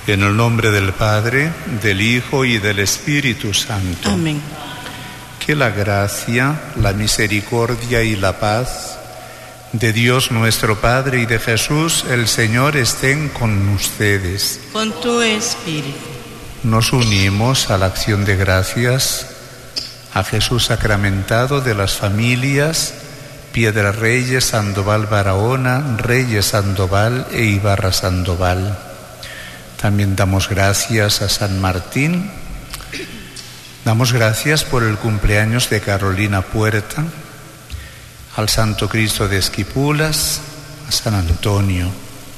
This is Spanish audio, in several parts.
En el nombre del Padre, del Hijo y del Espíritu Santo. Amén. Que la gracia, la misericordia y la paz de Dios nuestro Padre y de Jesús el Señor estén con ustedes. Con tu espíritu. Nos unimos a la acción de gracias a Jesús sacramentado de las familias Piedra Reyes, Sandoval Barahona, Reyes Sandoval e Ibarra Sandoval. También damos gracias a San Martín. Damos gracias por el cumpleaños de Carolina Puerta, al Santo Cristo de Esquipulas, a San Antonio.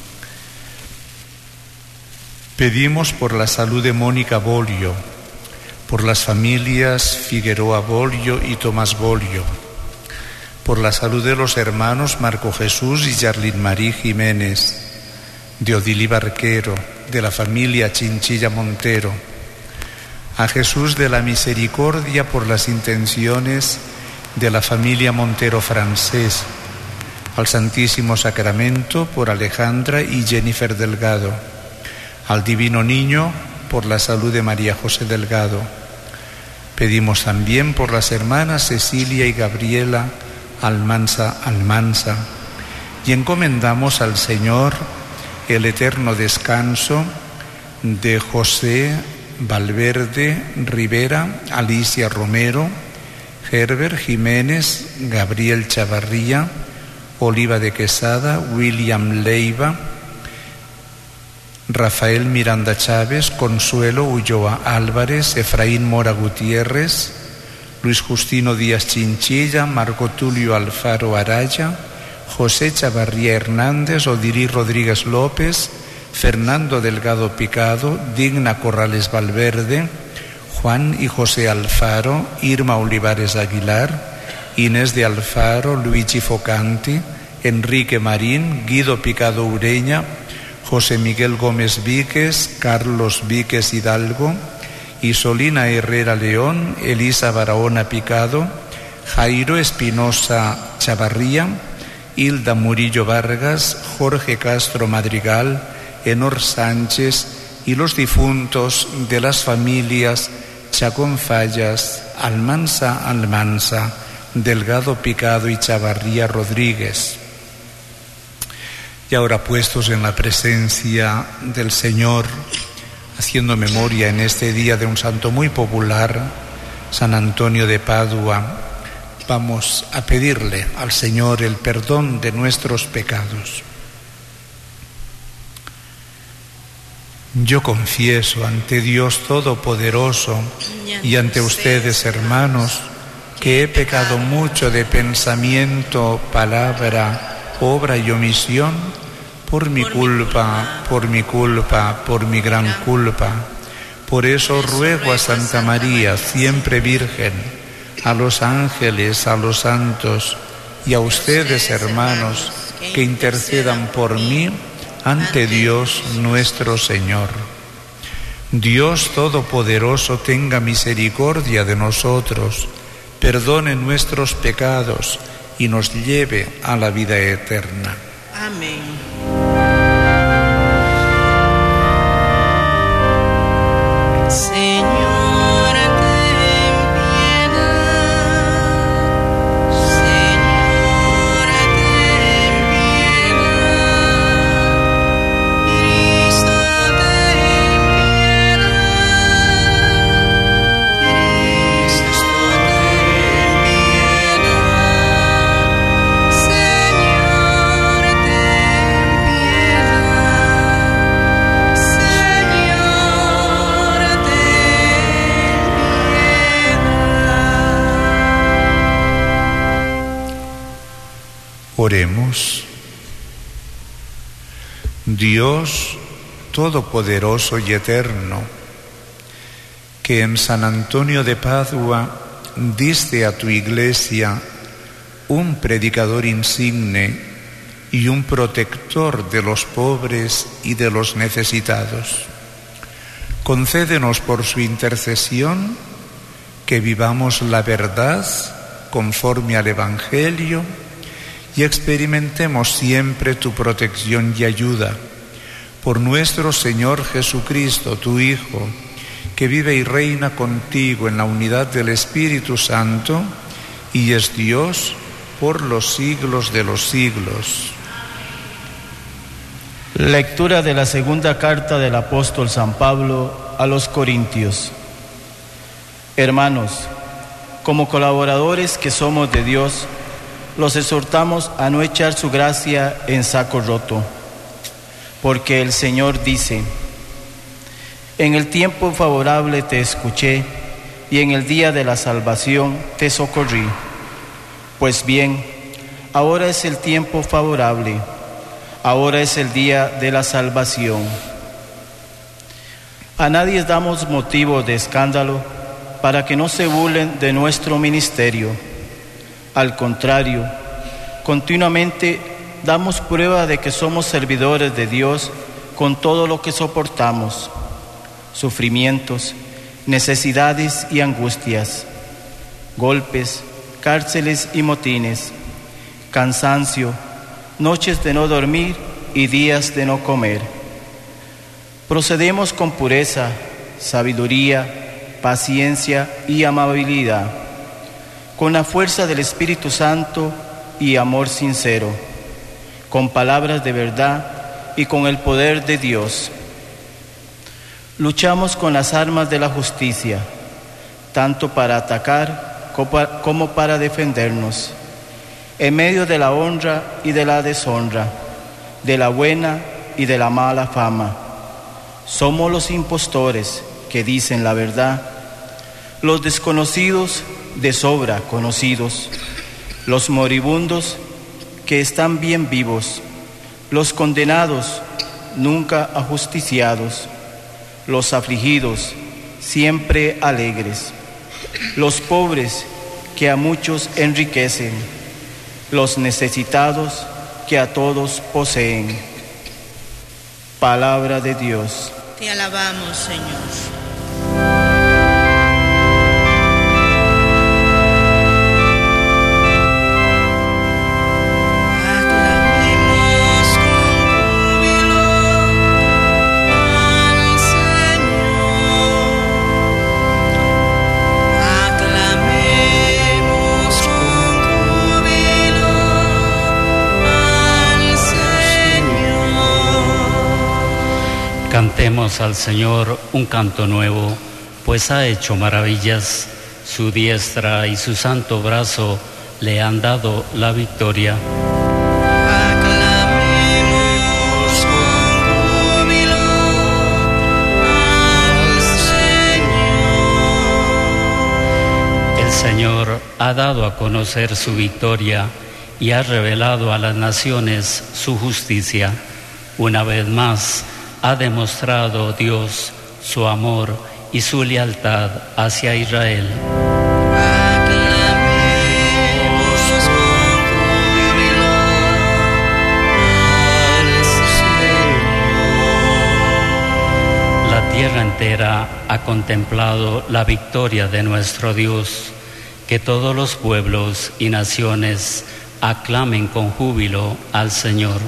Pedimos por la salud de Mónica Bolio, por las familias Figueroa Bolio y Tomás Bolio, por la salud de los hermanos Marco Jesús y Yarlín Marí Jiménez, de Odilí Barquero, de la familia Chinchilla Montero, a Jesús de la Misericordia por las intenciones de la familia Montero Francés, al Santísimo Sacramento por Alejandra y Jennifer Delgado, al Divino Niño por la salud de María José Delgado. Pedimos también por las hermanas Cecilia y Gabriela Almanza, y encomendamos al Señor el eterno descanso de José Valverde Rivera, Alicia Romero, Herbert Jiménez, Gabriel Chavarría, Oliva de Quesada, William Leiva, Rafael Miranda Chávez, Consuelo Ulloa Álvarez, Efraín Mora Gutiérrez, Luis Justino Díaz Chinchilla, Marco Tulio Alfaro Araya, José Chavarría Hernández, Odirí Rodríguez López, Fernando Delgado Picado, Digna Corrales Valverde, Juan y José Alfaro, Irma Olivares Aguilar, Inés de Alfaro, Luigi Focanti, Enrique Marín, Guido Picado Ureña, José Miguel Gómez Víquez, Carlos Víquez Hidalgo, Isolina Herrera León, Elisa Barahona Picado, Jairo Espinosa Chavarría, Hilda Murillo Vargas, Jorge Castro Madrigal, Enor Sánchez y los difuntos de las familias Chacón Fallas, Almanza, Delgado Picado y Chavarría Rodríguez. Y ahora, puestos en la presencia del Señor, haciendo memoria en este día de un santo muy popular, San Antonio de Padua, vamos a pedirle al Señor el perdón de nuestros pecados. Yo confieso ante Dios Todopoderoso y ante ustedes, hermanos, que he pecado mucho de pensamiento, palabra, obra y omisión, por mi culpa, por mi gran culpa. Por eso ruego a Santa María, siempre Virgen, a los ángeles, a los santos y a ustedes, hermanos, que intercedan por mí ante Dios nuestro Señor. Dios Todopoderoso tenga misericordia de nosotros, perdone nuestros pecados y nos lleve a la vida eterna. Amén. Señor, ten piedad. Señor, ten piedad. Cristo, ten piedad. Cristo, ten piedad. Señor, ten piedad. Señor, ten piedad. Oremos. Dios Todopoderoso y Eterno, que en San Antonio de Padua diste a tu Iglesia un predicador insigne y un protector de los pobres y de los necesitados. Concédenos por su intercesión que vivamos la verdad conforme al Evangelio y experimentemos siempre tu protección y ayuda. Por nuestro Señor Jesucristo, tu Hijo, que vive y reina contigo en la unidad del Espíritu Santo y es Dios por los siglos de los siglos. Lectura de la segunda carta del apóstol San Pablo a los Corintios. Hermanos, como colaboradores que somos de Dios, los exhortamos a no echar su gracia en saco roto, porque el Señor dice: en el tiempo favorable te escuché, y en el día de la salvación te socorrí. Pues bien, ahora es el tiempo favorable, ahora es el día de la salvación. A nadie damos motivo de escándalo para que no se burlen de nuestro ministerio. Al contrario, continuamente damos prueba de que somos servidores de Dios con todo lo que soportamos: sufrimientos, necesidades y angustias, golpes, cárceles y motines, cansancio, noches de no dormir y días de no comer. Procedemos con pureza, sabiduría, paciencia y amabilidad, con la fuerza del Espíritu Santo y amor sincero, con palabras de verdad y con el poder de Dios. Luchamos con las armas de la justicia, tanto para atacar como para defendernos, en medio de la honra y de la deshonra, de la buena y de la mala fama. Somos los impostores que dicen la verdad, los desconocidos de sobra conocidos, los moribundos que están bien vivos, los condenados nunca ajusticiados, los afligidos siempre alegres, los pobres que a muchos enriquecen, los necesitados que a todos poseen. Palabra de Dios. Te alabamos, Señor. Cantemos al Señor un canto nuevo, pues ha hecho maravillas. Su diestra y su santo brazo le han dado la victoria. Aclamemos con júbilo al Señor. El Señor ha dado a conocer su victoria y ha revelado a las naciones su justicia. Una vez más, ha demostrado Dios su amor y su lealtad hacia Israel. Aclamemos con júbilo al Señor. La tierra entera ha contemplado la victoria de nuestro Dios. Que todos los pueblos y naciones aclamen con júbilo al Señor.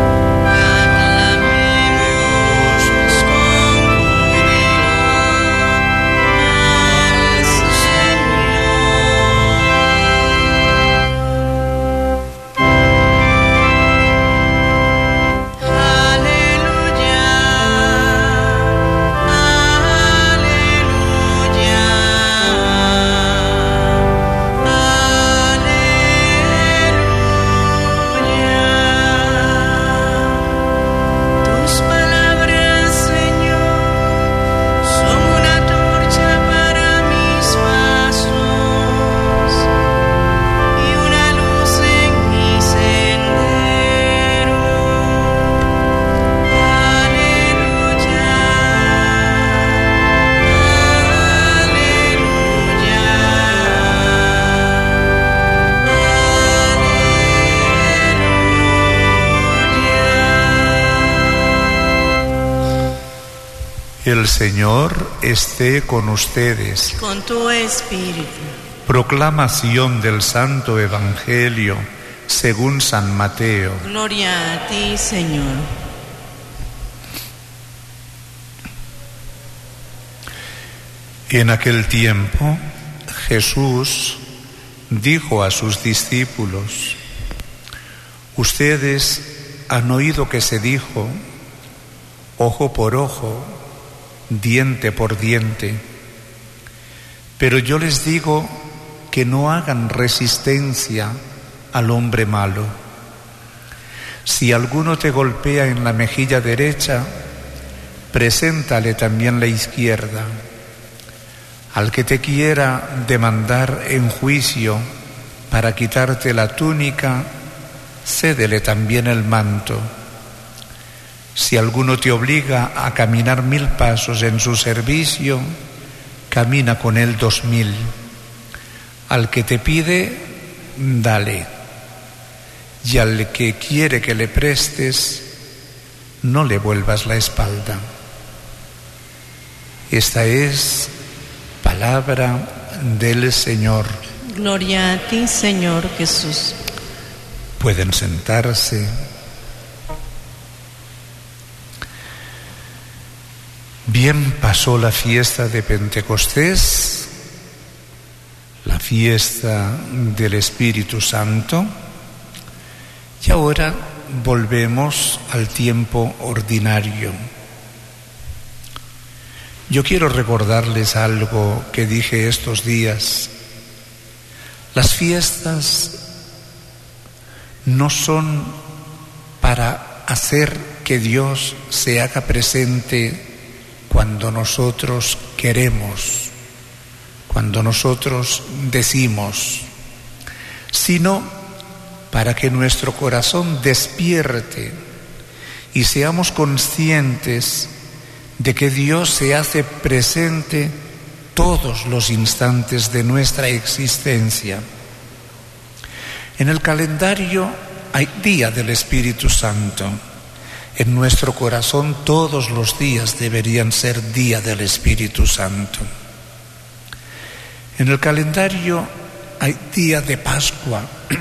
El Señor esté con ustedes. Con tu espíritu. Proclamación del Santo Evangelio según San Mateo. Gloria a ti, Señor. En aquel tiempo, Jesús dijo a sus discípulos: ustedes han oído que se dijo, ojo por ojo, diente por diente. Pero yo les digo que no hagan resistencia al hombre malo. Si alguno te golpea en la mejilla derecha, preséntale también la izquierda. Al que te quiera demandar en juicio para quitarte la túnica, cédele también el manto. Si alguno te obliga a caminar 1000 pasos en su servicio, camina con él 2000. Al que te pide, dale. Y al que quiere que le prestes, no le vuelvas la espalda. Esta es palabra del Señor. Gloria a ti, Señor Jesús. Pueden sentarse. Bien, pasó la fiesta de Pentecostés, la fiesta del Espíritu Santo, y ahora volvemos al tiempo ordinario. Yo quiero recordarles algo que dije estos días. Las fiestas no son para hacer que Dios se haga presente cuando nosotros queremos, cuando nosotros decimos, sino para que nuestro corazón despierte y seamos conscientes de que Dios se hace presente todos los instantes de nuestra existencia. En el calendario hay Día del Espíritu Santo. En nuestro corazón todos los días deberían ser Día del Espíritu Santo. En el calendario hay Día de Pascua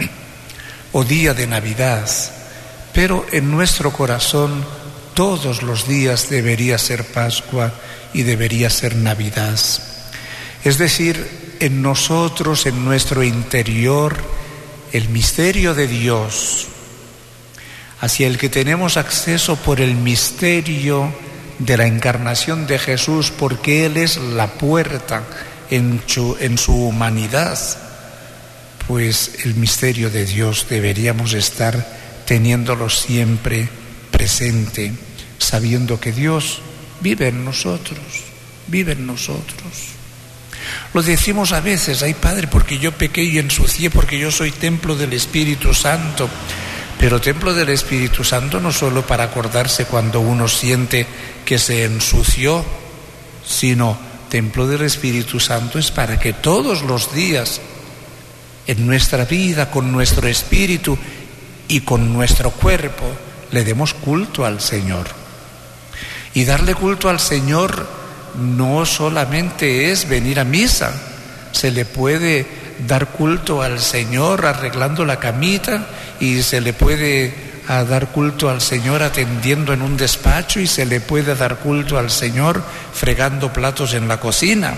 o Día de Navidad, pero en nuestro corazón todos los días debería ser Pascua y debería ser Navidad. Es decir, en nosotros, en nuestro interior, el misterio de Dios, hacia el que tenemos acceso por el misterio de la encarnación de Jesús, porque Él es la puerta en su humanidad, pues el misterio de Dios deberíamos estar teniéndolo siempre presente, sabiendo que Dios vive en nosotros, vive en nosotros. Lo decimos a veces: ay Padre, porque yo pequé y ensucié, porque yo soy templo del Espíritu Santo. Pero templo del Espíritu Santo no solo para acordarse cuando uno siente que se ensució, sino templo del Espíritu Santo es para que todos los días en nuestra vida, con nuestro espíritu y con nuestro cuerpo, le demos culto al Señor. Y darle culto al Señor no solamente es venir a misa, se le puede dar culto al Señor arreglando la camita, y se le puede dar culto al Señor atendiendo en un despacho, y se le puede dar culto al Señor fregando platos en la cocina.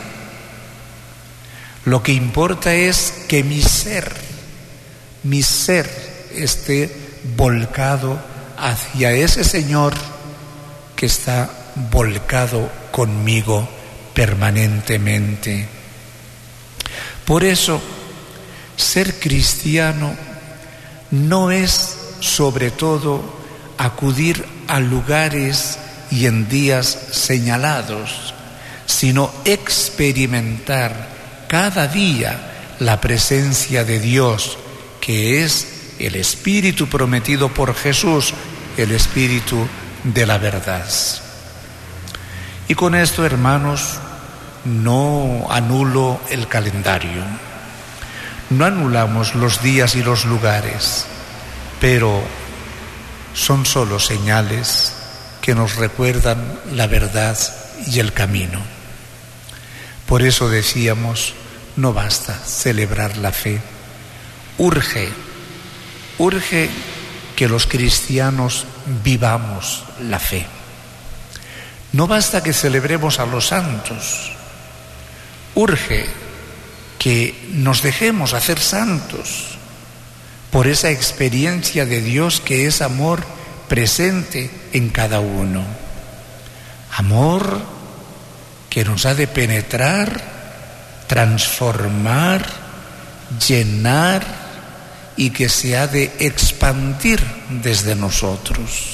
Lo que importa es que mi ser esté volcado hacia ese Señor que está volcado conmigo permanentemente. Por eso, ser cristiano no es sobre todo acudir a lugares y en días señalados, sino experimentar cada día la presencia de Dios, que es el Espíritu prometido por Jesús, el Espíritu de la verdad. Y con esto, hermanos, no anulo el calendario, no anulamos los días y los lugares, pero son solo señales que nos recuerdan la verdad y el camino. Por eso decíamos, no basta celebrar la fe, urge que los cristianos vivamos la fe. No basta que celebremos a los santos, urge que nos dejemos hacer santos por esa experiencia de Dios que es amor presente en cada uno. Amor que nos ha de penetrar, transformar, llenar y que se ha de expandir desde nosotros.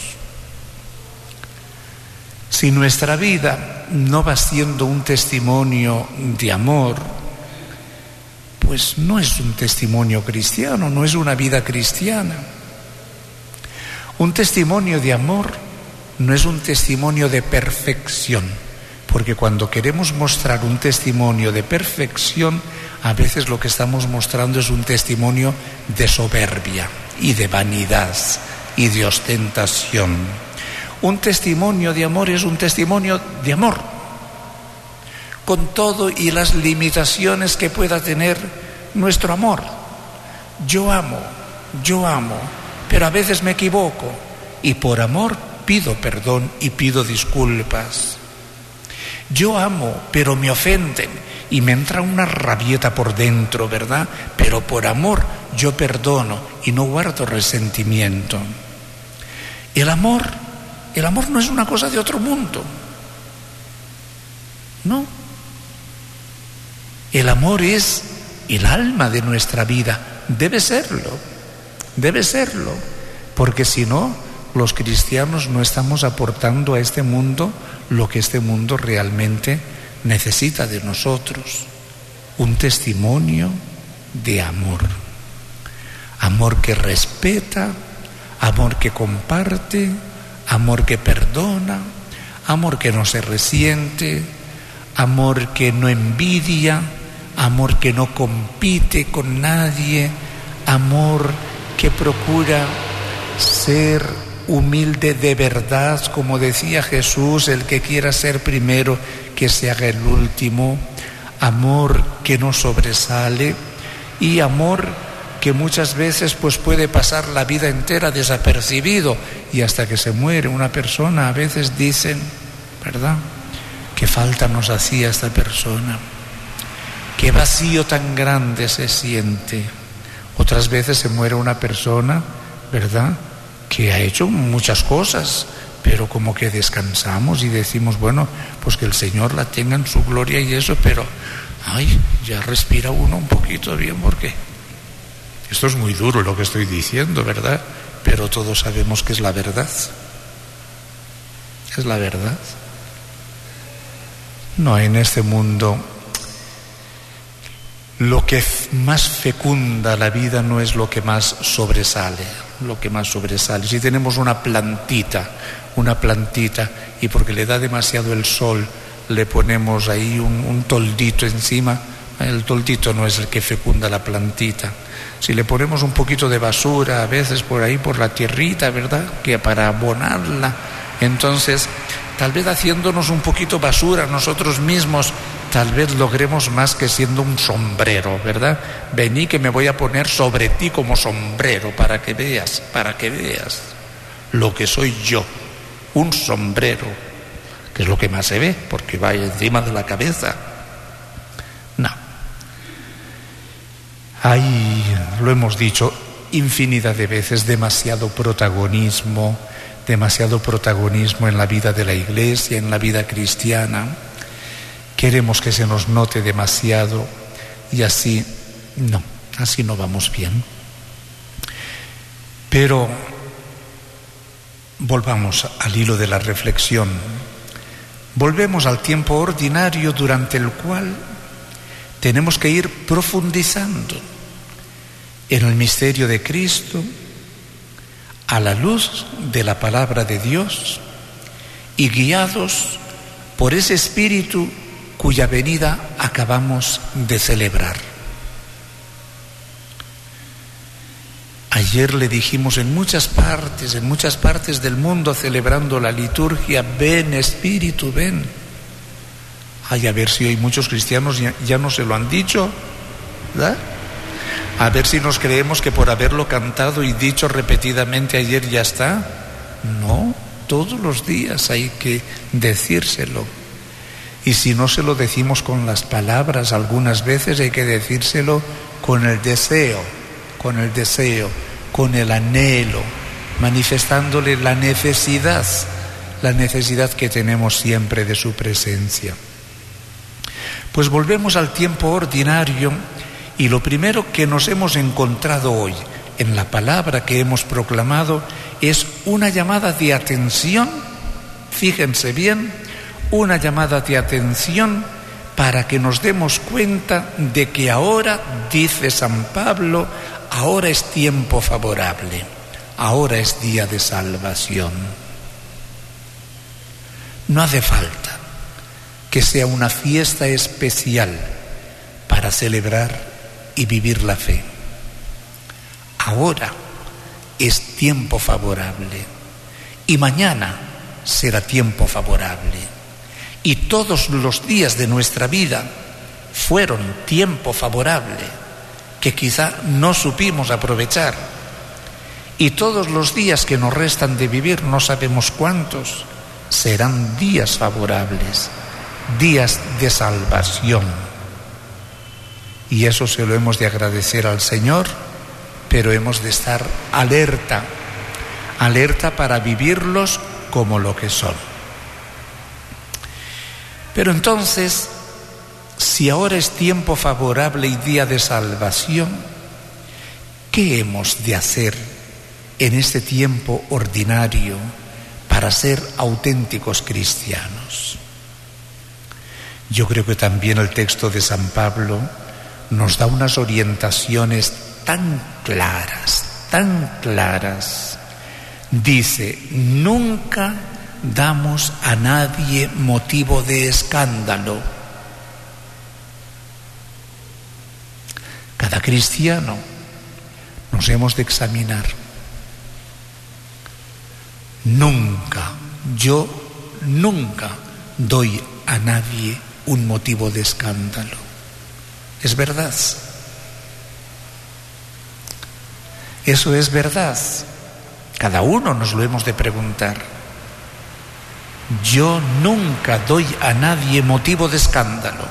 Si nuestra vida no va siendo un testimonio de amor, pues no es un testimonio cristiano, no es una vida cristiana. Un testimonio de amor no es un testimonio de perfección, porque cuando queremos mostrar un testimonio de perfección, a veces lo que estamos mostrando es un testimonio de soberbia y de vanidad y de ostentación. Un testimonio de amor es un testimonio de amor, con todo y las limitaciones que pueda tener nuestro amor. Yo amo, pero a veces me equivoco y por amor pido perdón y pido disculpas. Yo amo, pero me ofenden y me entra una rabieta por dentro, ¿verdad? Pero por amor yo perdono y no guardo resentimiento. El amor no es una cosa de otro mundo. No. El amor es el alma de nuestra vida. Debe serlo, porque si no, los cristianos no estamos aportando a este mundo lo que este mundo realmente necesita de nosotros. Un testimonio de amor. Amor que respeta, amor que comparte, amor que perdona, amor que no se resiente, amor que no envidia, amor que no compite con nadie, amor que procura ser humilde de verdad, como decía Jesús, el que quiera ser primero, que se haga el último, amor que no sobresale y amor que muchas veces pues puede pasar la vida entera desapercibido y hasta que se muere una persona a veces dicen, ¿verdad?, qué falta nos hacía esta persona, qué vacío tan grande se siente. Otras veces se muere una persona, ¿verdad?, que ha hecho muchas cosas, pero como que descansamos y decimos, bueno, pues que el Señor la tenga en su gloria y eso, pero ay, ya respira uno un poquito bien, porque esto es muy duro lo que estoy diciendo, ¿verdad? Pero todos sabemos que es la verdad. Es la verdad. No, en este mundo lo que más fecunda la vida no es lo que más sobresale. Lo que más sobresale. Si tenemos una plantita y porque le da demasiado el sol le ponemos ahí un toldito encima, el toldito no es el que fecunda la plantita. Si le ponemos un poquito de basura a veces por ahí, por la tierrita, ¿verdad?, que para abonarla, entonces tal vez haciéndonos un poquito basura nosotros mismos, tal vez logremos más que siendo un sombrero, ¿verdad? Vení que me voy a poner sobre ti como sombrero para que veas lo que soy yo, un sombrero, que es lo que más se ve, porque va encima de la cabeza. No. Hay, lo hemos dicho infinidad de veces, demasiado protagonismo en la vida de la Iglesia, en la vida cristiana. Queremos que se nos note demasiado y así no vamos bien. Pero volvamos al hilo de la reflexión. Volvemos al tiempo ordinario durante el cual tenemos que ir profundizando en el misterio de Cristo a la luz de la palabra de Dios y guiados por ese Espíritu cuya venida acabamos de celebrar. Ayer le dijimos en muchas partes del mundo celebrando la liturgia, ven Espíritu, ven. Ay, a ver si hoy muchos cristianos ya no se lo han dicho, ¿verdad? A ver si nos creemos que por haberlo cantado y dicho repetidamente ayer ya está. No, todos los días hay que decírselo. Y si no se lo decimos con las palabras, algunas veces hay que decírselo con el deseo, con el anhelo, manifestándole la necesidad que tenemos siempre de su presencia. Pues volvemos al tiempo ordinario, y lo primero que nos hemos encontrado hoy en la palabra que hemos proclamado es una llamada de atención, fíjense bien, una llamada de atención para que nos demos cuenta de que ahora, dice San Pablo, ahora es tiempo favorable, ahora es día de salvación. No hace falta que sea una fiesta especial para celebrar y vivir la fe. Ahora es tiempo favorable y mañana será tiempo favorable. Y todos los días de nuestra vida fueron tiempo favorable que quizá no supimos aprovechar. Y todos los días que nos restan de vivir, no sabemos cuántos, serán días favorables, días de salvación. Y eso se lo hemos de agradecer al Señor, pero hemos de estar alerta para vivirlos como lo que son. Pero entonces, si ahora es tiempo favorable y día de salvación, ¿qué hemos de hacer en este tiempo ordinario para ser auténticos cristianos? Yo creo que también el texto de San Pablo nos da unas orientaciones tan claras. Dice, nunca damos a nadie motivo de escándalo. Cada cristiano nos hemos de examinar. Yo nunca doy a nadie un motivo de escándalo. Es verdad. Eso es verdad. Cada uno nos lo hemos de preguntar. Yo nunca doy a nadie motivo de escándalo.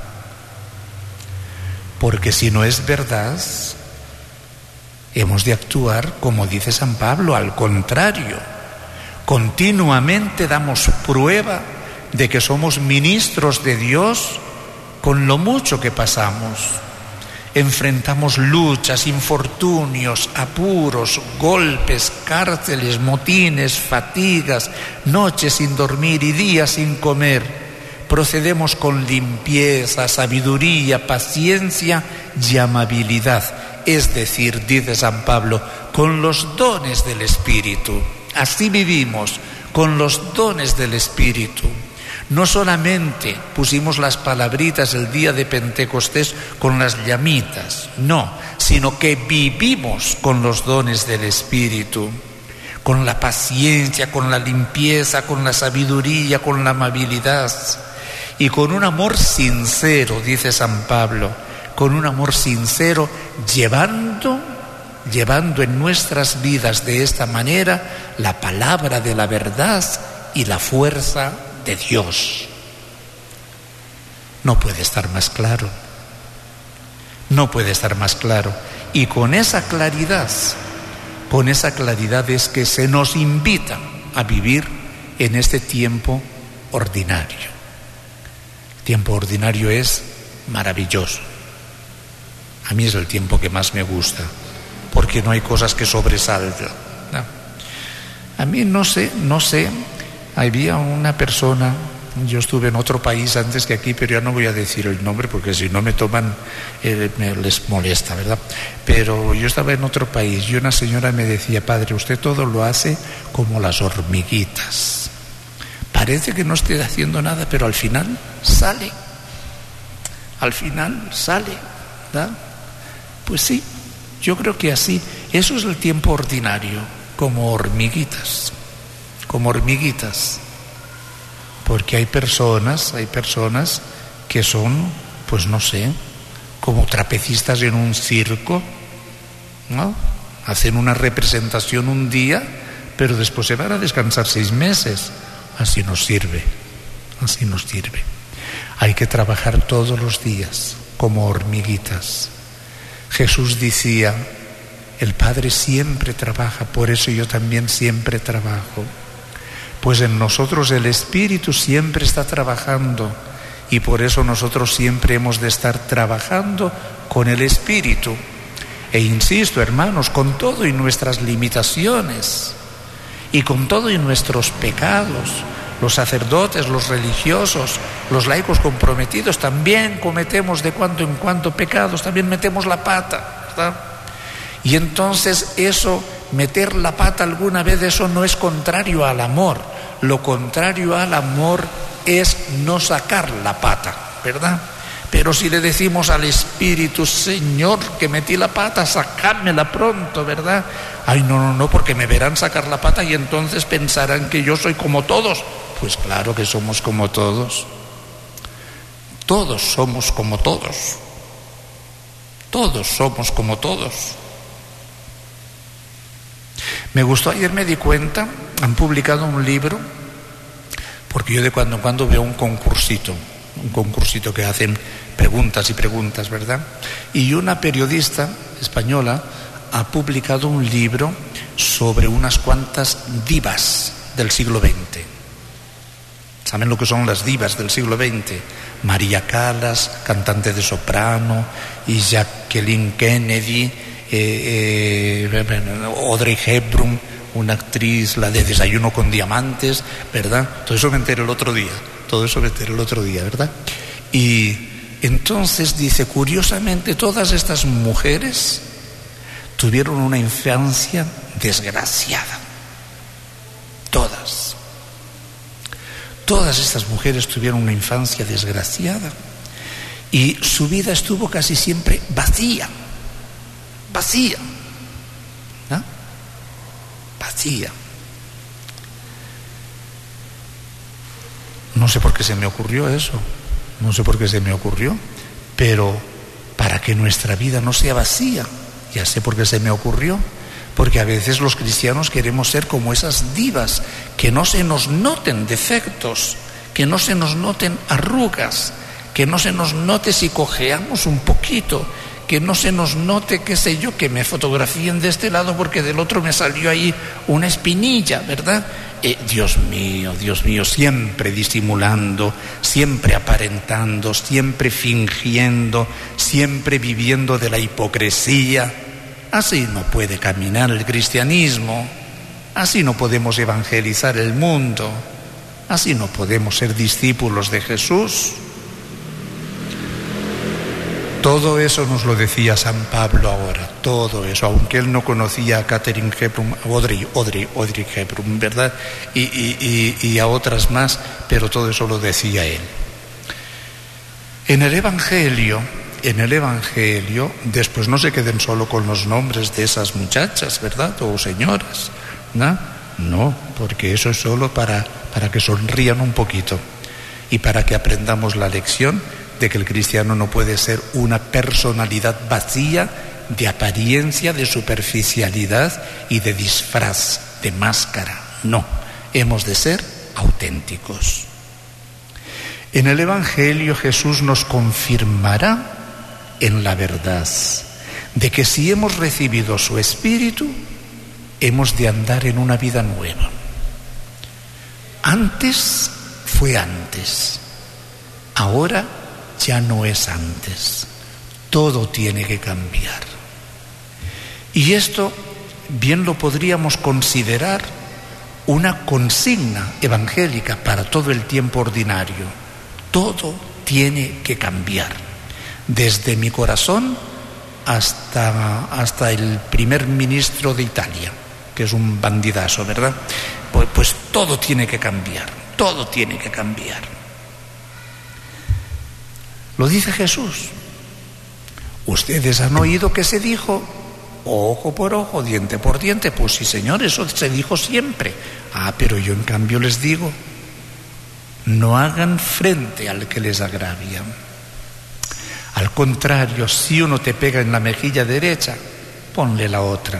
Porque si no es verdad, hemos de actuar como dice San Pablo, al contrario. Continuamente damos prueba de que somos ministros de Dios con lo mucho que pasamos. Enfrentamos luchas, infortunios, apuros, golpes, cárceles, motines, fatigas, noches sin dormir y días sin comer. Procedemos con limpieza, sabiduría, paciencia y amabilidad. Es decir, dice San Pablo, con los dones del Espíritu. Así vivimos, con los dones del Espíritu. No solamente pusimos las palabritas el día de Pentecostés con las llamitas, no, sino que vivimos con los dones del Espíritu, con la paciencia, con la limpieza, con la sabiduría, con la amabilidad y con un amor sincero, dice San Pablo, con un amor sincero, llevando en nuestras vidas de esta manera la palabra de la verdad y la fuerza de Dios. No puede estar más claro. No puede estar más claro. Y con esa claridad es que se nos invita a vivir en este tiempo ordinario. El tiempo ordinario es maravilloso. A mí es el tiempo que más me gusta, porque no hay cosas que sobresalgan. No. A mí no sé, había una persona, yo estuve en otro país antes que aquí, pero ya no voy a decir el nombre porque si no me toman, les molesta, ¿verdad? Pero yo estaba en otro país y una señora me decía, padre, usted todo lo hace como las hormiguitas. Parece que no esté haciendo nada, pero al final sale. ¿verdad? Pues sí, yo creo que así, eso es el tiempo ordinario, como hormiguitas, porque hay personas que son, pues no sé, como trapecistas en un circo, ¿no? Hacen una representación un día, pero después se van a descansar 6 meses. Así nos sirve. Hay que trabajar todos los días como hormiguitas. Jesús decía, el Padre siempre trabaja, por eso yo también siempre trabajo. Pues en nosotros el Espíritu siempre está trabajando y por eso nosotros siempre hemos de estar trabajando con el Espíritu. E insisto, hermanos, con todo y nuestras limitaciones y con todo y nuestros pecados, los sacerdotes, los religiosos, los laicos comprometidos también cometemos de cuando en cuando pecados, también metemos la pata, ¿verdad? Y entonces eso, meter la pata alguna vez, eso no es contrario al amor. Lo contrario al amor es no sacar la pata, ¿verdad? Pero si le decimos al Espíritu, Señor, que metí la pata, sacámela pronto, ¿verdad? Ay, no, porque me verán sacar la pata y entonces pensarán que yo soy como todos. Pues claro que somos como todos. Todos somos como todos. Todos somos como todos. Me gustó, ayer me di cuenta, han publicado un libro, porque yo de cuando en cuando veo un concursito que hacen preguntas y preguntas, ¿verdad? Y una periodista española ha publicado un libro sobre unas cuantas divas del siglo XX. ¿Saben lo que son las divas del siglo XX? María Callas, cantante de soprano, y Jacqueline Kennedy, Audrey Hepburn, una actriz, la de Desayuno con Diamantes, ¿verdad? Todo eso me enteré el otro día, ¿verdad? Y entonces dice, curiosamente, todas estas mujeres tuvieron una infancia desgraciada. Todas estas mujeres tuvieron una infancia desgraciada y su vida estuvo casi siempre vacía. ¿No? Vacía. No sé por qué se me ocurrió eso, pero para que nuestra vida no sea vacía, ya sé por qué se me ocurrió, porque a veces los cristianos queremos ser como esas divas, que no se nos noten defectos, que no se nos noten arrugas, que no se nos note si cojeamos un poquito, que no se nos note, qué sé yo, que me fotografíen de este lado porque del otro me salió ahí una espinilla, ¿verdad? Dios mío, siempre disimulando, siempre aparentando, siempre fingiendo, siempre viviendo de la hipocresía. Así no puede caminar el cristianismo, así no podemos evangelizar el mundo, así no podemos ser discípulos de Jesús. Todo eso nos lo decía San Pablo ahora, todo eso, aunque él no conocía a Catherine Hepburn, Audrey Hepburn, ¿verdad? Y a otras más, pero todo eso lo decía él. En el Evangelio, después no se queden solo con los nombres de esas muchachas, ¿verdad? O señoras, ¿no? No, porque eso es solo para que sonrían un poquito y para que aprendamos la lección de que el cristiano no puede ser una personalidad vacía de apariencia, de superficialidad y de disfraz, de máscara. No, hemos de ser auténticos. En el Evangelio Jesús nos confirmará en la verdad de que si hemos recibido su Espíritu, hemos de andar en una vida nueva. Antes fue antes, ahora ya no es antes. Todo tiene que cambiar. Y esto bien lo podríamos considerar una consigna evangélica para todo el tiempo ordinario. Todo tiene que cambiar. Desde mi corazón hasta el primer ministro de Italia, que es un bandidazo, ¿verdad? Pues todo tiene que cambiar, todo tiene que cambiar. Lo dice Jesús. Ustedes han oído que se dijo, ojo por ojo, diente por diente. Pues sí, Señor, eso se dijo siempre. Pero yo en cambio les digo, no hagan frente al que les agravia. Al contrario, si uno te pega en la mejilla derecha, ponle la otra.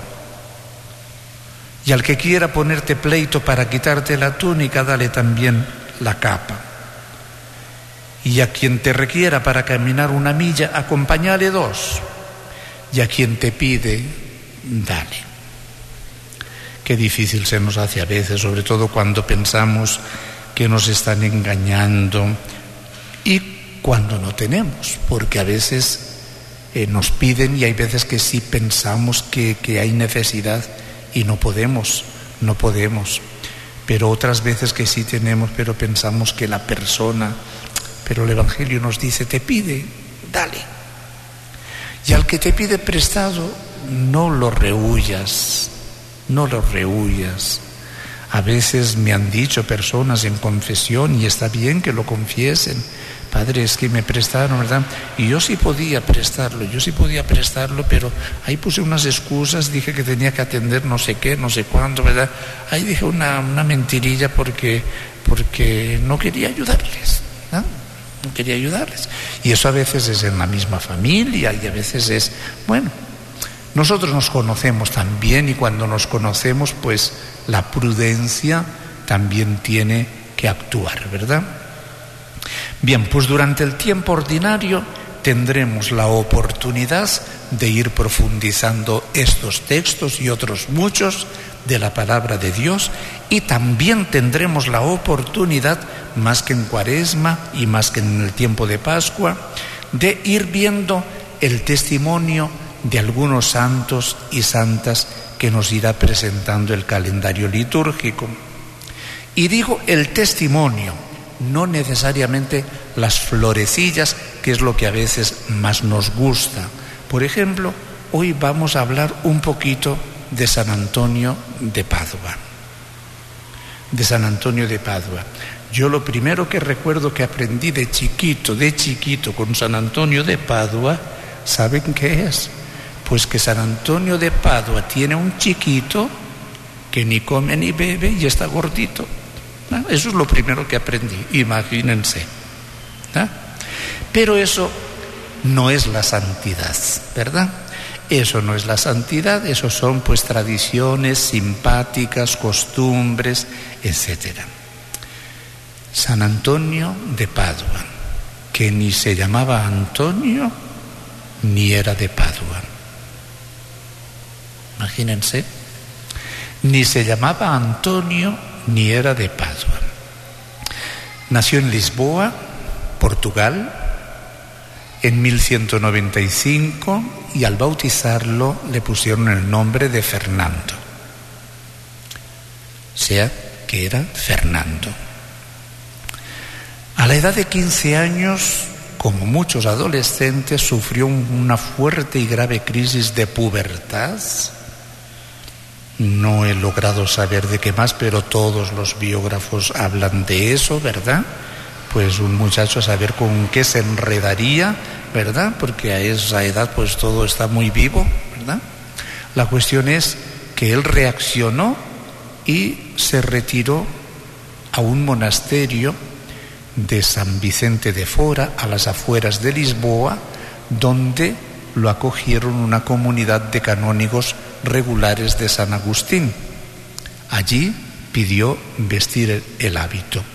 Y al que quiera ponerte pleito para quitarte la túnica, dale también la capa. Y a quien te requiera para caminar 1 milla, acompáñale 2. Y a quien te pide, dale. Qué difícil se nos hace a veces, sobre todo cuando pensamos que nos están engañando y cuando no tenemos, porque a veces nos piden y hay veces que sí pensamos que hay necesidad y no podemos, pero otras veces que sí tenemos, pero pensamos que la persona, pero el Evangelio nos dice, te pide, dale. Y al que te pide prestado, no lo rehuyas. A veces me han dicho personas en confesión, y está bien que lo confiesen, Padre, es que me prestaron, ¿verdad? Y yo sí podía prestarlo, pero ahí puse unas excusas, dije que tenía que atender no sé qué, no sé cuándo, ¿verdad? Ahí dije una mentirilla porque no quería ayudarles, ¿no? No quería ayudarles. Y eso a veces es en la misma familia y a veces es, bueno, nosotros nos conocemos también y cuando nos conocemos, pues la prudencia también tiene que actuar, ¿verdad? Bien, pues durante el tiempo ordinario tendremos la oportunidad de ir profundizando estos textos y otros muchos de la palabra de Dios, y también tendremos la oportunidad, más que en Cuaresma y más que en el tiempo de Pascua, de ir viendo el testimonio de algunos santos y santas que nos irá presentando el calendario litúrgico. Y digo el testimonio, no necesariamente las florecillas, que es lo que a veces más nos gusta. Por ejemplo, hoy vamos a hablar un poquito de San Antonio de Padua. Yo lo primero que recuerdo que aprendí de chiquito con San Antonio de Padua, ¿saben qué es? Pues que San Antonio de Padua tiene un chiquito que ni come ni bebe y está gordito. ¿No? Eso es lo primero que aprendí, imagínense. ¿No? Pero eso no es la santidad, ¿verdad? Eso no es la santidad, eso son pues tradiciones simpáticas, costumbres, etc. San Antonio de Padua, que ni se llamaba Antonio ni era de Padua. Imagínense, ni se llamaba Antonio ni era de Padua. Nació en Lisboa, Portugal, en 1195, y al bautizarlo le pusieron el nombre de Fernando. O sea, que era Fernando. A la edad de 15 años, como muchos adolescentes, sufrió una fuerte y grave crisis de pubertad. No he logrado saber de qué más, pero todos los biógrafos hablan de eso, ¿verdad? Pues un muchacho a saber con qué se enredaría, ¿verdad? Porque a esa edad pues todo está muy vivo, ¿verdad? La cuestión es que él reaccionó y se retiró a un monasterio de San Vicente de Fora, a las afueras de Lisboa, donde lo acogieron una comunidad de canónigos regulares de San Agustín. Allí pidió vestir el hábito.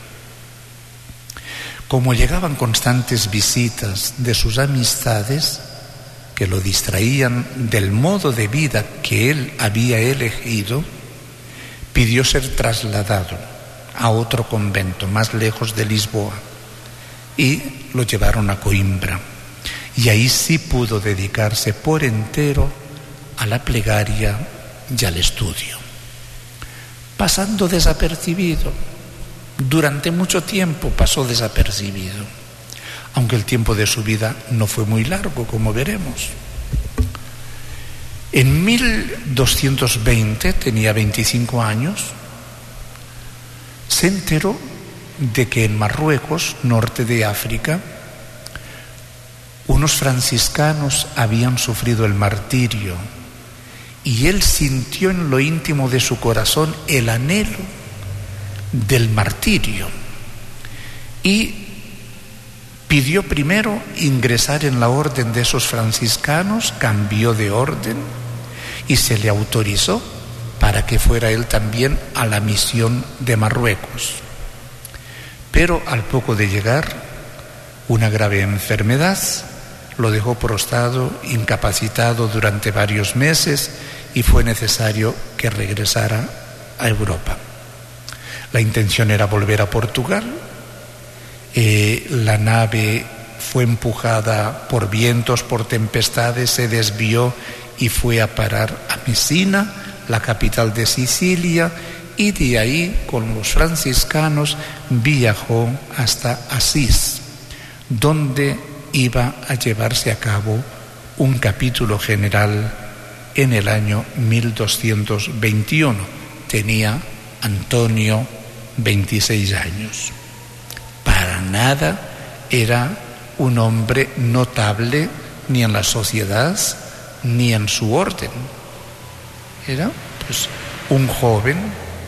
Como llegaban constantes visitas de sus amistades que lo distraían del modo de vida que él había elegido, pidió ser trasladado a otro convento más lejos de Lisboa y lo llevaron a Coimbra. Y ahí sí pudo dedicarse por entero a la plegaria y al estudio, pasando desapercibido. Durante mucho tiempo pasó desapercibido, aunque el tiempo de su vida no fue muy largo, como veremos. En 1220, tenía 25 años, se enteró de que en Marruecos, norte de África, unos franciscanos habían sufrido el martirio, y él sintió en lo íntimo de su corazón el anhelo del martirio y pidió primero ingresar en la orden de esos franciscanos, cambió de orden y se le autorizó para que fuera él también a la misión de Marruecos. Pero al poco de llegar una grave enfermedad, lo dejó prostrado, incapacitado durante varios meses y fue necesario que regresara a Europa. La intención era volver a Portugal. La nave fue empujada por vientos, por tempestades, se desvió y fue a parar a Mesina, la capital de Sicilia, y de ahí con los franciscanos viajó hasta Asís, donde iba a llevarse a cabo un capítulo general en el año 1221. Tenía Antonio 26 años. Para nada era un hombre notable ni en la sociedad ni en su orden. Era pues un joven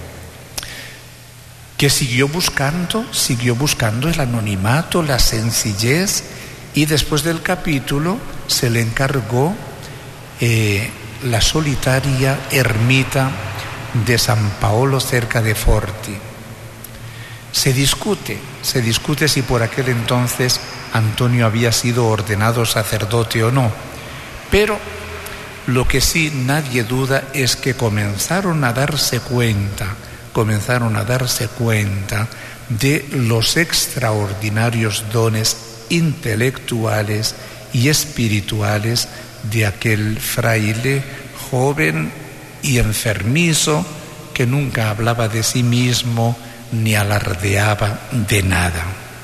que siguió buscando el anonimato, la sencillez, y después del capítulo se le encargó la solitaria ermita de San Paolo cerca de Forti. Se discute si por aquel entonces Antonio había sido ordenado sacerdote o no, pero lo que sí nadie duda es que comenzaron a darse cuenta de los extraordinarios dones intelectuales y espirituales de aquel fraile joven y enfermizo que nunca hablaba de sí mismo ni alardeaba de nada.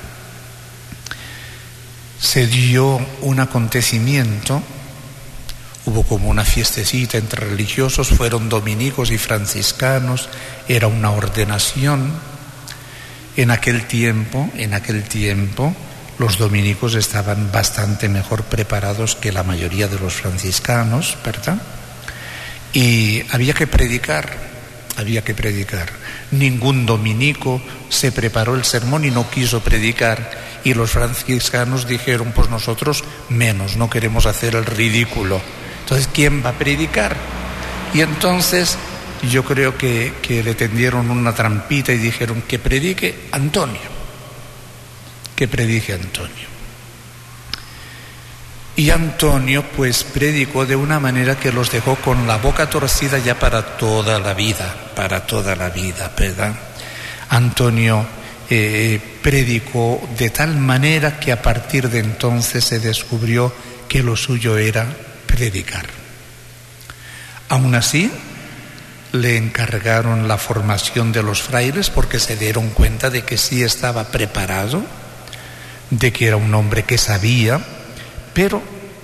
Se dio un acontecimiento, hubo como una fiestecita entre religiosos, fueron dominicos y franciscanos, era una ordenación. En aquel tiempo, los dominicos estaban bastante mejor preparados que la mayoría de los franciscanos, ¿verdad? Y había que predicar. Ningún dominico se preparó el sermón y no quiso predicar. Y los franciscanos dijeron, pues nosotros menos, no queremos hacer el ridículo. Entonces, ¿quién va a predicar? Y entonces yo creo que le tendieron una trampita y dijeron que predique Antonio. Y Antonio pues predicó de una manera que los dejó con la boca torcida ya para toda la vida, ¿verdad? Antonio predicó de tal manera que a partir de entonces se descubrió que lo suyo era predicar. Aún así, le encargaron la formación de los frailes porque se dieron cuenta de que sí estaba preparado, de que era un hombre que sabía, pero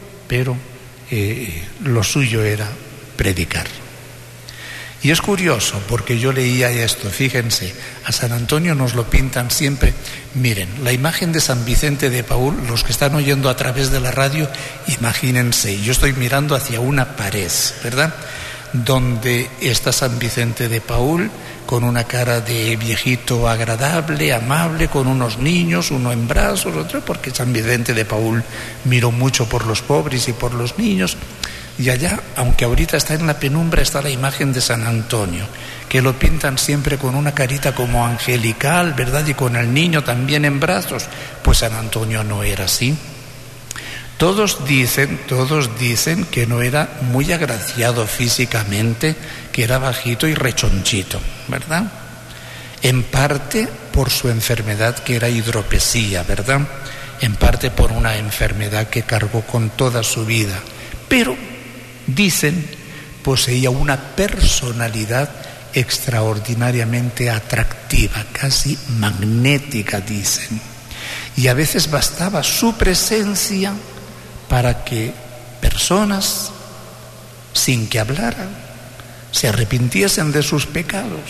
lo suyo era predicar. Y es curioso porque yo leía esto, fíjense, a San Antonio nos lo pintan siempre. Miren, la imagen de San Vicente de Paúl, los que están oyendo a través de la radio, imagínense, yo estoy mirando hacia una pared, ¿verdad?, donde está San Vicente de Paúl con una cara de viejito agradable, amable, con unos niños, uno en brazos, otro, porque San Vicente de Paúl miró mucho por los pobres y por los niños. Y allá, aunque ahorita está en la penumbra, está la imagen de San Antonio, que lo pintan siempre con una carita como angelical, ¿verdad?, y con el niño también en brazos. Pues San Antonio no era así. Todos dicen que no era muy agraciado físicamente, que era bajito y rechonchito, ¿verdad? En parte por su enfermedad, que era hidropesía, ¿verdad? En parte por una enfermedad que cargó con toda su vida. Pero, dicen, poseía una personalidad extraordinariamente atractiva, casi magnética, dicen. Y a veces bastaba su presencia para que personas, sin que hablaran, se arrepintiesen de sus pecados.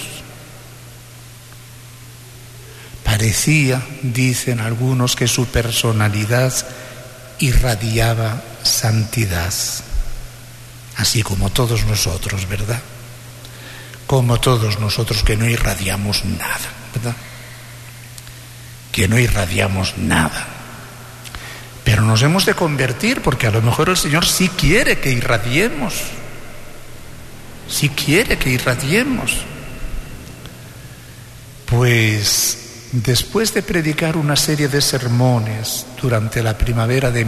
Parecía, dicen algunos, que su personalidad irradiaba santidad, así como todos nosotros, ¿verdad? Como todos nosotros, que no irradiamos nada, ¿verdad? Que no irradiamos nada. Pero nos hemos de convertir, porque a lo mejor el Señor sí quiere que irradiemos. Sí quiere que irradiemos. Pues después de predicar una serie de sermones durante la primavera de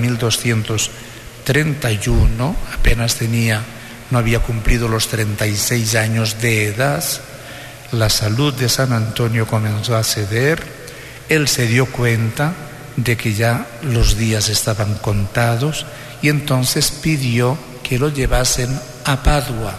1231, apenas no había cumplido los 36 años de edad, la salud de San Antonio comenzó a ceder. Él se dio cuenta de que ya los días estaban contados y entonces pidió que lo llevasen a Padua.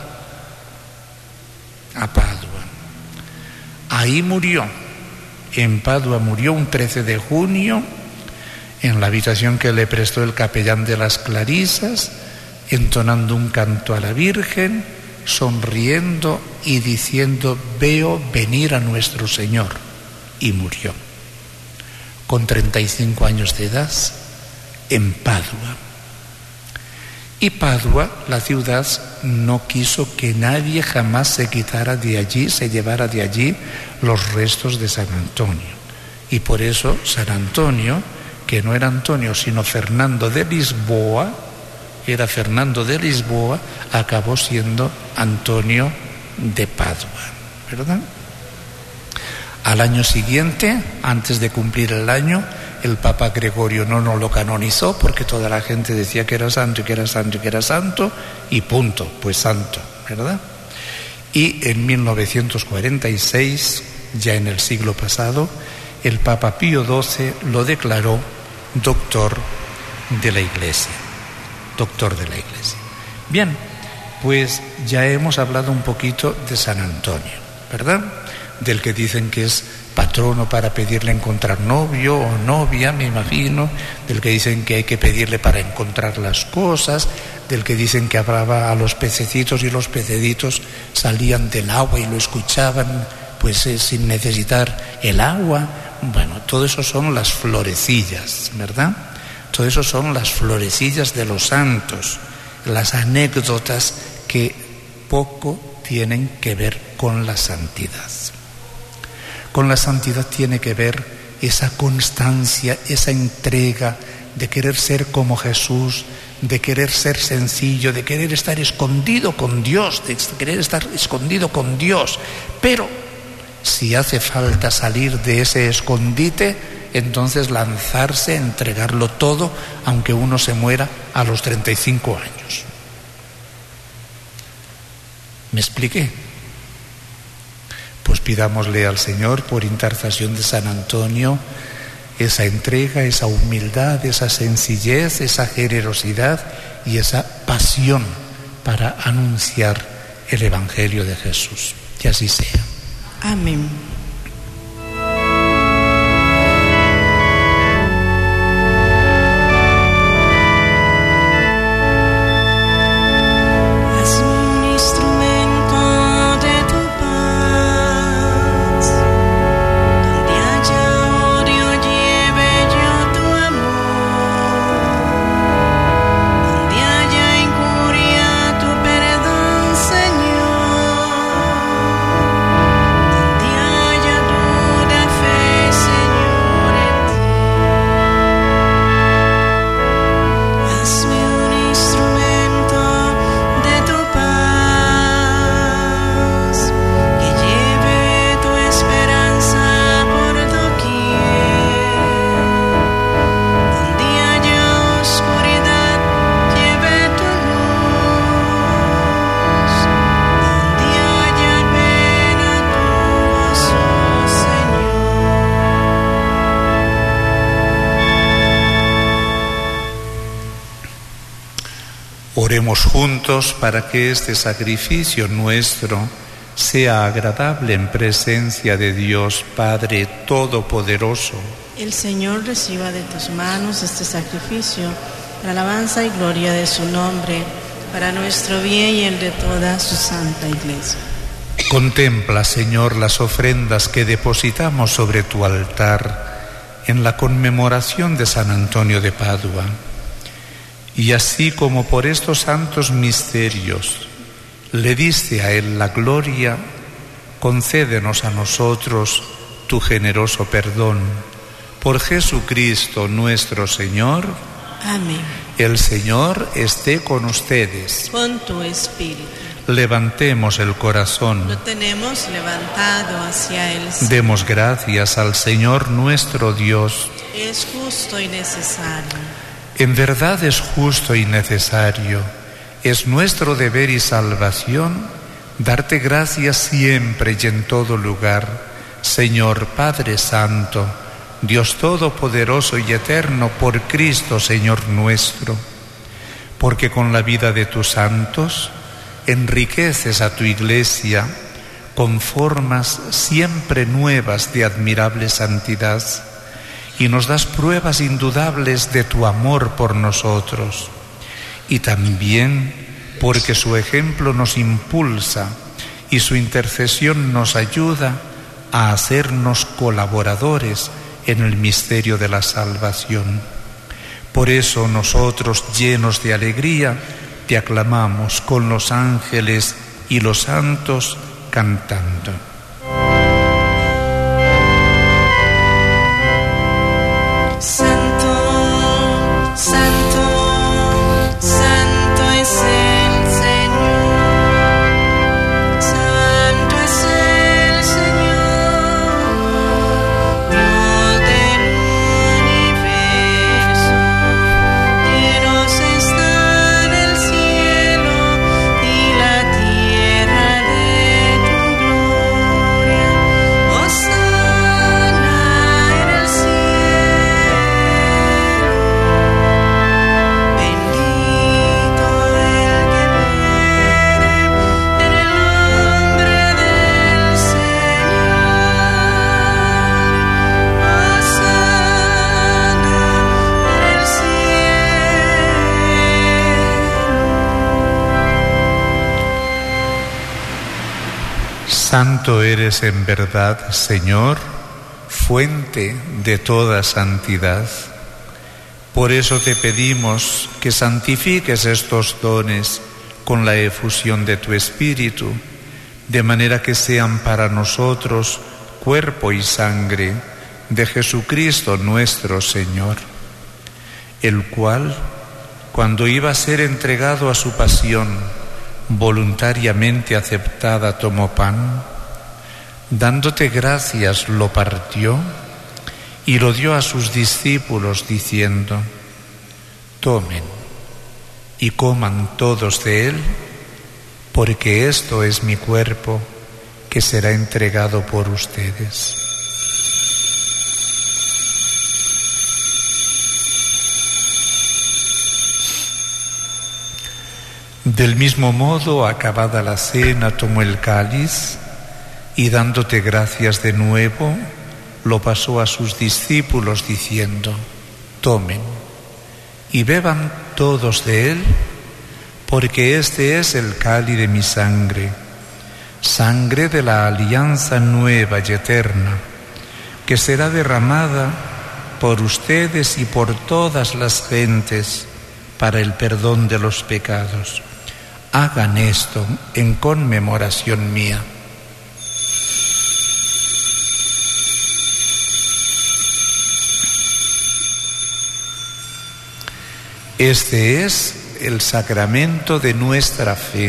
Ahí murió. En Padua murió un 13 de junio en la habitación que le prestó el capellán de las Clarisas, entonando un canto a la Virgen, sonriendo y diciendo: veo venir a nuestro Señor. Y murió con 35 años de edad en Padua. Y Padua, la ciudad, no quiso que nadie jamás se quitara de allí, se llevara de allí los restos de San Antonio. Y por eso San Antonio, que no era Antonio sino Fernando de Lisboa, acabó siendo Antonio de Padua, ¿verdad? Al año siguiente, antes de cumplir el año, el Papa Gregorio no lo canonizó porque toda la gente decía que era santo y que era santo y que era santo, y punto, pues santo, ¿verdad? Y en 1946, ya en el siglo pasado, el Papa Pío XII lo declaró doctor de la Iglesia. Bien, pues ya hemos hablado un poquito de San Antonio, ¿verdad? Del que dicen que es patrono para pedirle encontrar novio o novia, me imagino, del que dicen que hay que pedirle para encontrar las cosas, del que dicen que hablaba a los pececitos y los pececitos salían del agua y lo escuchaban pues sin necesitar el agua. Bueno, todo eso son las florecillas, ¿verdad? Todo eso son las florecillas de los santos, las anécdotas que poco tienen que ver con la santidad. Con la santidad tiene que ver esa constancia, esa entrega de querer ser como Jesús, de querer ser sencillo, de querer estar escondido con Dios, Pero si hace falta salir de ese escondite, entonces lanzarse, entregarlo todo, aunque uno se muera a los 35 años. ¿Me expliqué? Pues pidámosle al Señor, por intercesión de San Antonio, esa entrega, esa humildad, esa sencillez, esa generosidad y esa pasión para anunciar el Evangelio de Jesús. Que así sea. Amén. Oremos juntos para que este sacrificio nuestro sea agradable en presencia de Dios Padre Todopoderoso. El Señor reciba de tus manos este sacrificio para alabanza y gloria de su nombre, para nuestro bien y el de toda su santa Iglesia. Contempla, Señor, las ofrendas que depositamos sobre tu altar en la conmemoración de San Antonio de Padua. Y así como por estos santos misterios le diste a él la gloria, concédenos a nosotros tu generoso perdón. Por Jesucristo nuestro Señor. Amén. El Señor esté con ustedes. Con tu espíritu. Levantemos el corazón. Lo tenemos levantado hacia el cielo. Demos gracias al Señor nuestro Dios. Es justo y necesario. En verdad es justo y necesario. Es nuestro deber y salvación darte gracias siempre y en todo lugar, Señor Padre Santo, Dios Todopoderoso y Eterno, por Cristo, Señor nuestro, porque con la vida de tus santos enriqueces a tu Iglesia con formas siempre nuevas de admirable santidad y nos das pruebas indudables de tu amor por nosotros, y también porque su ejemplo nos impulsa y su intercesión nos ayuda a hacernos colaboradores en el misterio de la salvación. Por eso nosotros, llenos de alegría, te aclamamos con los ángeles y los santos cantando. Santo, santo, santo es el Señor. Santo es el Señor, Dios del universo. Llenos están el cielo y la tierra de tu gloria. Hosana en el cielo. Bendito el que viene en el nombre del Señor. Hosana en el cielo. Santo eres en verdad, Señor, fuente de toda santidad. Por eso te pedimos que santifiques estos dones con la efusión de tu Espíritu, de manera que sean para nosotros cuerpo y sangre de Jesucristo nuestro Señor, el cual, cuando iba a ser entregado a su pasión, voluntariamente aceptada, tomó pan, dándote gracias lo partió y lo dio a sus discípulos diciendo: tomen y coman todos de él, porque esto es mi cuerpo que será entregado por ustedes. Del mismo modo, acabada la cena, tomó el cáliz y dándote gracias de nuevo, lo pasó a sus discípulos diciendo: tomen y beban todos de él, porque este es el cáliz de mi sangre, sangre de la alianza nueva y eterna, que será derramada por ustedes y por todas las gentes para el perdón de los pecados. Hagan esto en conmemoración mía. Este es el sacramento de nuestra fe.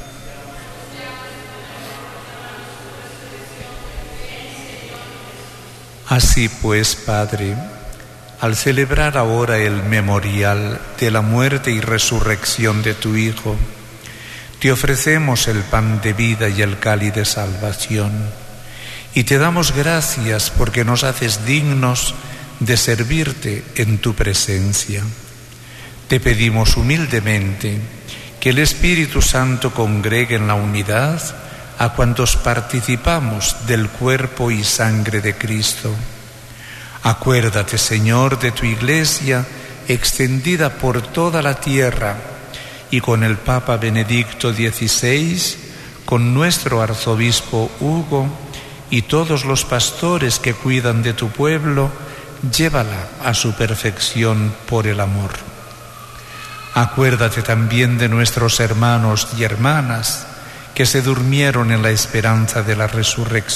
Así pues, Padre, al celebrar ahora el memorial de la muerte y resurrección de tu Hijo, te ofrecemos el pan de vida y el cáliz de salvación, y te damos gracias porque nos haces dignos de servirte en tu presencia. Te pedimos humildemente que el Espíritu Santo congregue en la unidad a cuantos participamos del cuerpo y sangre de Cristo. Acuérdate, Señor, de tu Iglesia extendida por toda la tierra, y con el Papa Benedicto XVI, con nuestro arzobispo Hugo y todos los pastores que cuidan de tu pueblo, llévala a su perfección por el amor. Acuérdate también de nuestros hermanos y hermanas que se durmieron en la esperanza de la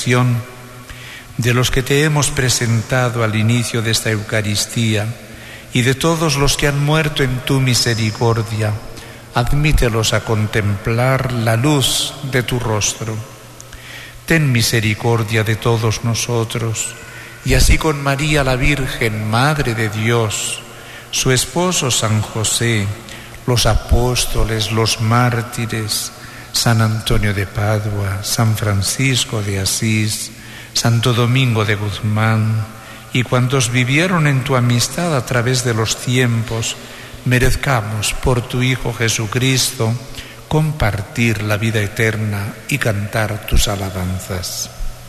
resurrección, de los que te hemos presentado al inicio de esta Eucaristía y de todos los que han muerto en tu misericordia, admítelos a contemplar la luz de tu rostro. Ten misericordia de todos nosotros, y así con María la Virgen, Madre de Dios, su esposo San José, los apóstoles, los mártires, San Antonio de Padua, San Francisco de Asís, Santo Domingo de Guzmán, y cuantos vivieron en tu amistad a través de los tiempos, merezcamos por tu Hijo Jesucristo compartir la vida eterna y cantar tus alabanzas.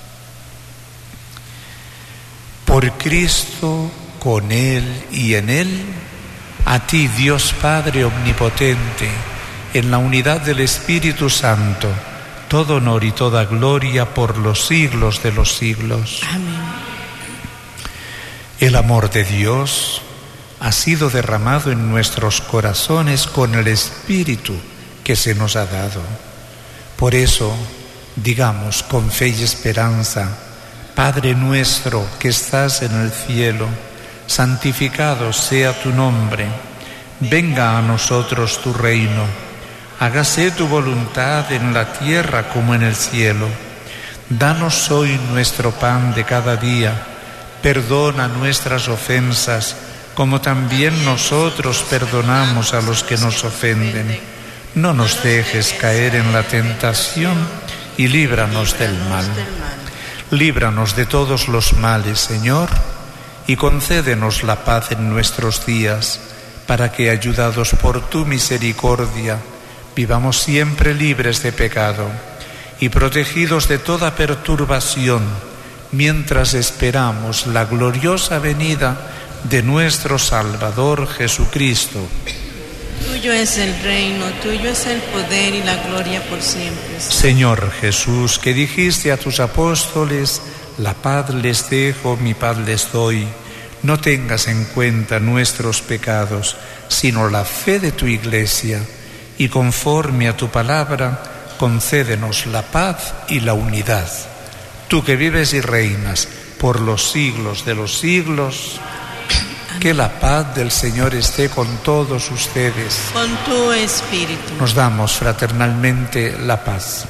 Por Cristo, con Él y en Él, a ti, Dios Padre omnipotente, en la unidad del Espíritu Santo, todo honor y toda gloria por los siglos de los siglos. Amén. El amor de Dios ha sido derramado en nuestros corazones con el Espíritu que se nos ha dado. Por eso, digamos con fe y esperanza: Padre nuestro que estás en el cielo, santificado sea tu nombre. Venga a nosotros tu reino. Hágase tu voluntad en la tierra como en el cielo. Danos hoy nuestro pan de cada día. Perdona nuestras ofensas, como también nosotros perdonamos a los que nos ofenden. No nos dejes caer en la tentación y líbranos del mal. Líbranos de todos los males, Señor, y concédenos la paz en nuestros días, para que, ayudados por tu misericordia, vivamos siempre libres de pecado y protegidos de toda perturbación, mientras esperamos la gloriosa venida de nuestro Salvador Jesucristo. Tuyo es el reino, tuyo es el poder y la gloria por siempre. Señor Jesús, que dijiste a tus apóstoles: la paz les dejo, mi paz les doy, no tengas en cuenta nuestros pecados, sino la fe de tu Iglesia, y conforme a tu palabra, concédenos la paz y la unidad. Tú que vives y reinas por los siglos de los siglos, que la paz del Señor esté con todos ustedes. Con tu espíritu. Nos damos fraternalmente la paz.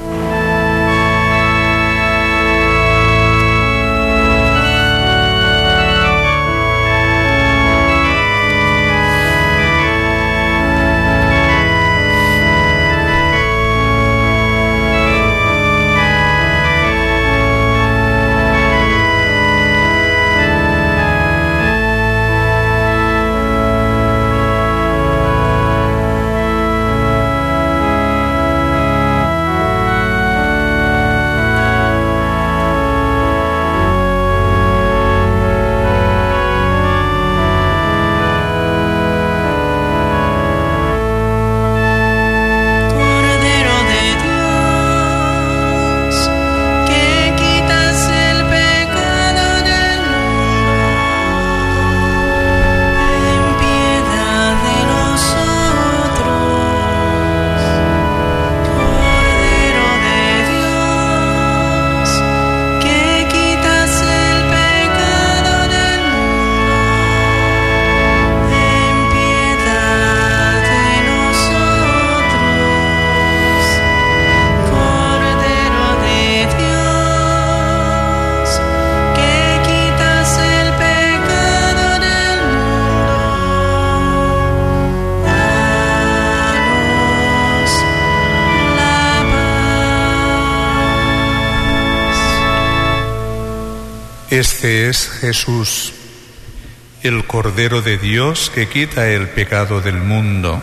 Este es Jesús, el Cordero de Dios que quita el pecado del mundo.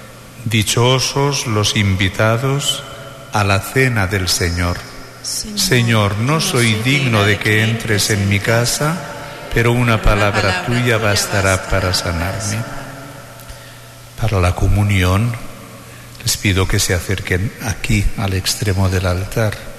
Dichosos los invitados a la cena del Señor. Señor, no soy digno de que entres en mi casa, pero una palabra tuya bastará para sanarme. Para la comunión, les pido que se acerquen aquí al extremo del altar.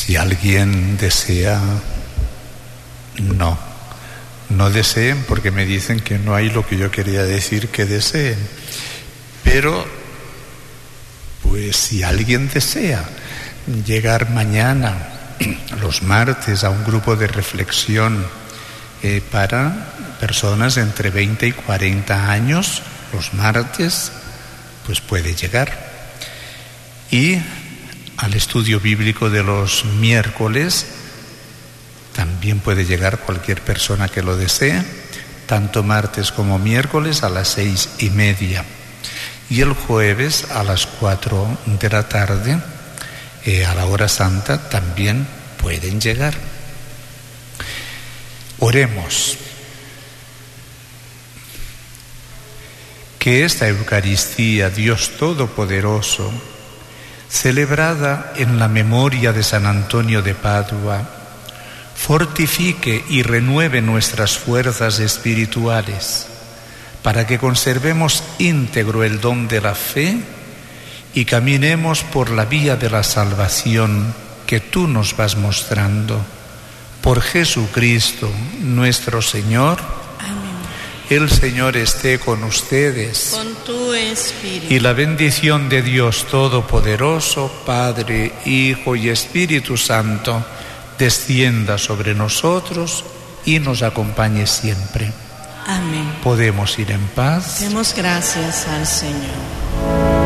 Si alguien desea, no deseen, porque me dicen que no hay lo que yo quería decir que deseen. Pero, pues si alguien desea llegar mañana, los martes, a un grupo de reflexión para personas entre 20 y 40 años, los martes, pues puede llegar. Y al estudio bíblico de los miércoles también puede llegar cualquier persona que lo desee, tanto martes como miércoles a las 6:30. Y el jueves a las 4 de la tarde, a la hora santa, también pueden llegar. Oremos. Que esta Eucaristía, Dios Todopoderoso, celebrada en la memoria de San Antonio de Padua, fortifique y renueve nuestras fuerzas espirituales, para que conservemos íntegro el don de la fe y caminemos por la vía de la salvación que tú nos vas mostrando. Por Jesucristo nuestro Señor. Amén. El Señor esté con ustedes. Con tu espíritu. Y la bendición de Dios Todopoderoso, Padre, Hijo y Espíritu Santo, descienda sobre nosotros y nos acompañe siempre. Amén. Podemos ir en paz. Demos gracias al Señor.